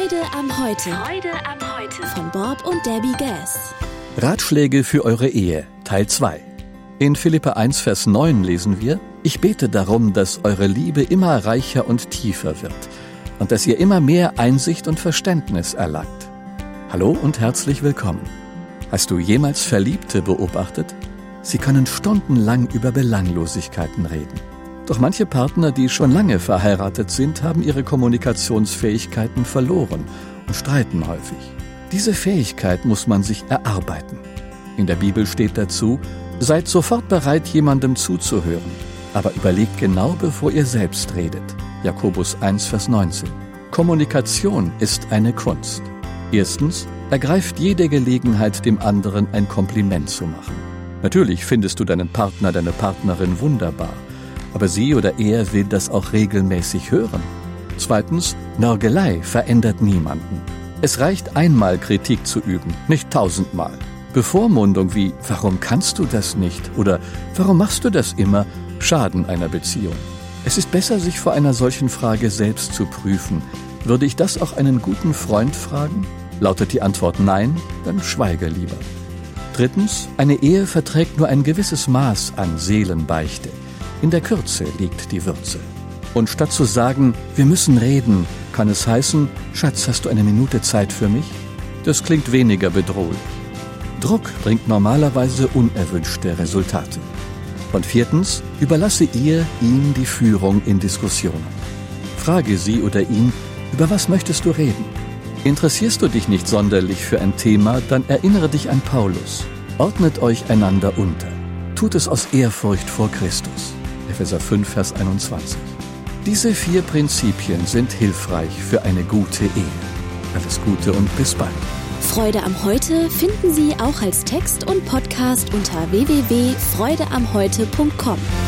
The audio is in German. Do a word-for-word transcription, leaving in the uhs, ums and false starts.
Freude am Heute. Freude am Heute. Von Bob und Debbie Gass. Ratschläge für eure Ehe, Teil zwei. In Philipper eins, Vers neun lesen wir: Ich bete darum, dass eure Liebe immer reicher und tiefer wird und dass ihr immer mehr Einsicht und Verständnis erlangt. Hallo und herzlich willkommen. Hast du jemals Verliebte beobachtet? Sie können stundenlang über Belanglosigkeiten reden. Doch manche Partner, die schon lange verheiratet sind, haben ihre Kommunikationsfähigkeiten verloren und streiten häufig. Diese Fähigkeit muss man sich erarbeiten. In der Bibel steht dazu: Seid sofort bereit, jemandem zuzuhören, aber überlegt genau, bevor ihr selbst redet. Jakobus eins, Vers neunzehn. Kommunikation ist eine Kunst. Erstens, ergreift jede Gelegenheit, dem anderen ein Kompliment zu machen. Natürlich findest du deinen Partner, deine Partnerin wunderbar, aber sie oder er will das auch regelmäßig hören. Zweitens, Nörgelei verändert niemanden. Es reicht einmal Kritik zu üben, nicht tausendmal. Bevormundung wie »Warum kannst du das nicht?« oder »Warum machst du das immer?« schaden einer Beziehung. Es ist besser, sich vor einer solchen Frage selbst zu prüfen. Würde ich das auch einen guten Freund fragen? Lautet die Antwort nein, dann schweige lieber. Drittens, eine Ehe verträgt nur ein gewisses Maß an Seelenbeichte. In der Kürze liegt die Würze. Und statt zu sagen, wir müssen reden, kann es heißen, Schatz, hast du eine Minute Zeit für mich? Das klingt weniger bedrohlich. Druck bringt normalerweise unerwünschte Resultate. Und viertens, überlasse ihr ihm die Führung in Diskussionen. Frage sie oder ihn, über was möchtest du reden? Interessierst du dich nicht sonderlich für ein Thema, dann erinnere dich an Paulus. Ordnet euch einander unter. Tut es aus Ehrfurcht vor Christus. Epheser fünf, Vers einundzwanzig. Diese vier Prinzipien sind hilfreich für eine gute Ehe. Alles Gute und bis bald. Freude am Heute finden Sie auch als Text und Podcast unter w w w punkt freude am heute punkt com.